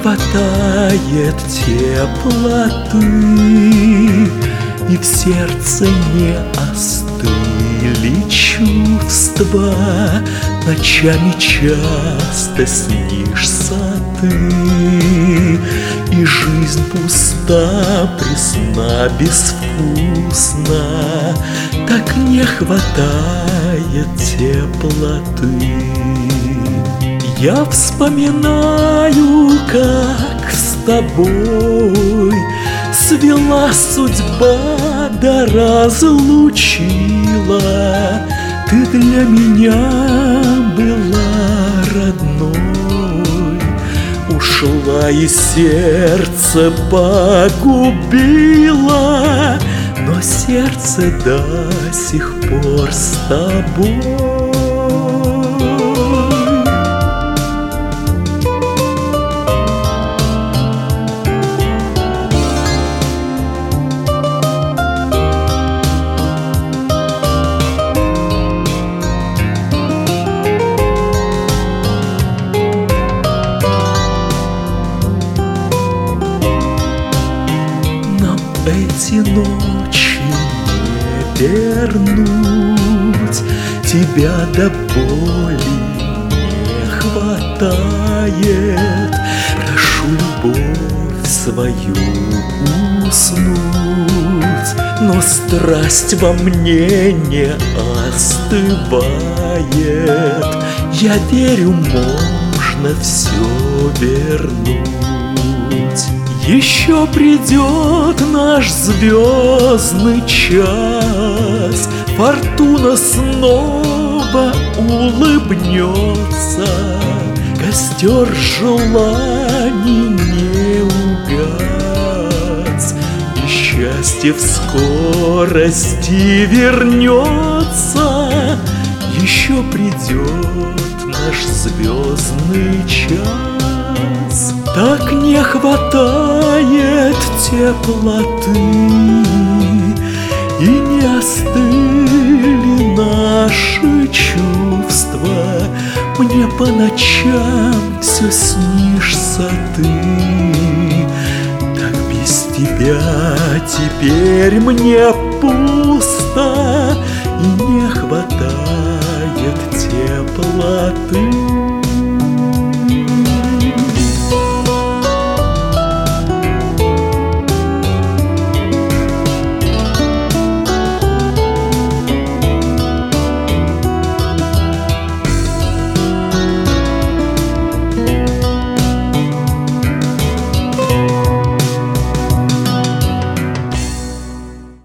хватает теплоты, и в сердце не остыли чувства. Ночами часто снишься ты, и жизнь пуста, пресна, безвкусна. Так не хватает теплоты. Я вспоминаю, как с тобой свела судьба да разлучила. Ты для меня была родной, ушла и сердце погубила, но сердце до сих пор с тобой. Эти ночи не вернуть, тебя до боли не хватает. Прошу любовь свою уснуть, но страсть во мне не остывает. Я верю, можно все вернуть. Еще придет наш звездный час, фортуна снова улыбнется, костер желаний не угас, и счастье в скорости вернется. Еще придет наш звездный час. Так не хватает теплоты, и не остыли наши чувства. Мне по ночам все снишься ты. Так без тебя теперь мне пусто, и не хватает теплоты.